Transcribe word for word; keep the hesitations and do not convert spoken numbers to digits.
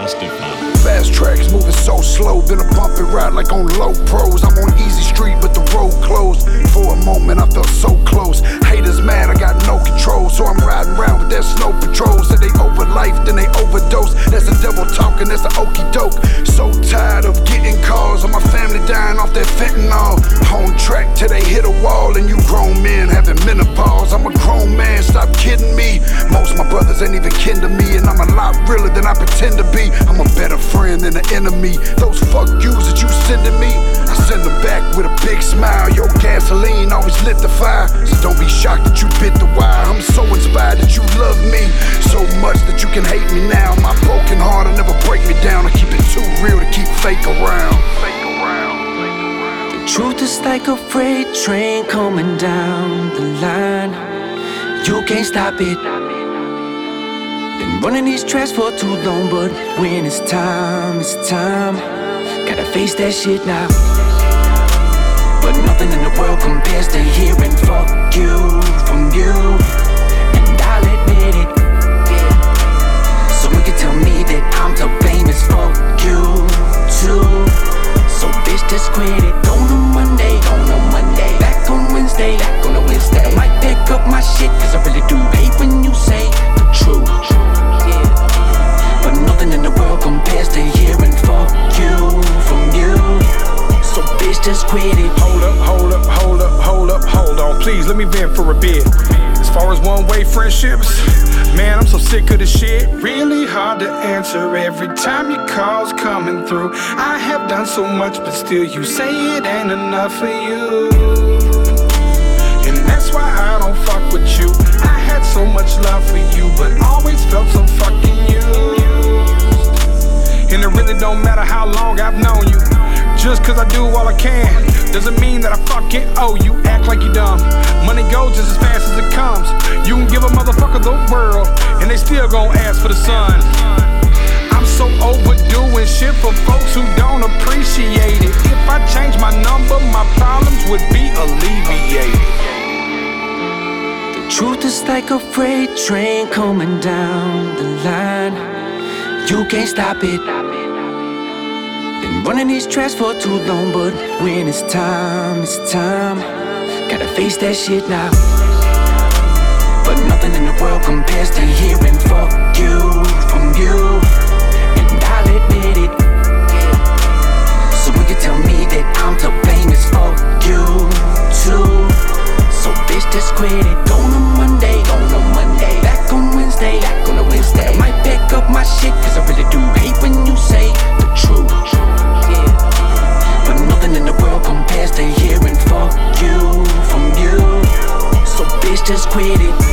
Justified. Fast tracks moving so slow, been a bumpy ride like on low pros. I'm on easy street, but the road closed. For a moment, I felt so close. Haters mad, I got no control, so I'm riding around with that snow patrol. Said they over life, then they overdose. That's the devil talking, that's the okie doke. So tired of getting calls on my family dying off that fentanyl. On track till they hit a wall, and you grown men having menopause. I'm a grown man, stop kidding me. Most of my brothers ain't even kin to me, and I'm a lot realer than I pretend to be. I'm a better friend than an enemy. Those fuck yous that you sending me, I send them back with a big smile. Your gasoline always lit the fire, so don't be shocked that you bit the wire. I'm so inspired that you love me so much that you can hate me now. My broken heart will never break me down. I keep it too real to keep fake around. Fake around. The truth is like a freight train coming down the line. You can't stop it. Been running these tracks for too long, but when it's time, it's time. Gotta face that shit now. But nothing in the world compares to hearing fuck you from you, and I'll admit it. So you can tell me that I'm to blame, it's fuck you too. So bitch, just quit it. Go on Monday, go on Monday. Back on Wednesday, back on a Wednesday. I might pick up my shit, cause I really do hate when you say the truth. Yeah. But nothing in the world compares to hearing fuck you from you. So bitch, just quit it. Hold up, hold up, hold up, hold up, hold on. Please let me vent for a bit. As far as one-way friendships, man, I'm so sick of this shit. Really hard to answer every time your call's coming through. I have done so much, but still you say it ain't enough for you. And that's why I don't fuck with you. I had so much love for you, but always felt so fucking used. And it really don't matter how long I've known you. Just cause I do all I can doesn't mean that I fucking owe you. Act like you dumb. Money goes just as fast as it comes. You can give a motherfucker the world, and they still gon' ask for the sun. I'm so overdoing shit for folks who don't appreciate it. If I change my number, my problems would be alleviated. The truth is like a freight train coming down the line. You can't stop it. Been running these tracks for too long, but when it's time, it's time. Gotta face that shit now. But nothing in the world compares to hearing fuck you from you, and I'll admit it. So you can tell me that I'm to blame, it's fuck you too. So bitch, just quit it. Go on Monday, go on Monday. Back on Wednesday, back on a Wednesday. I might pick up my shit, cause I really do hate when you say the truth. Yeah. But nothing in the world compares to hearing fuck you from you. So bitch, just quit it.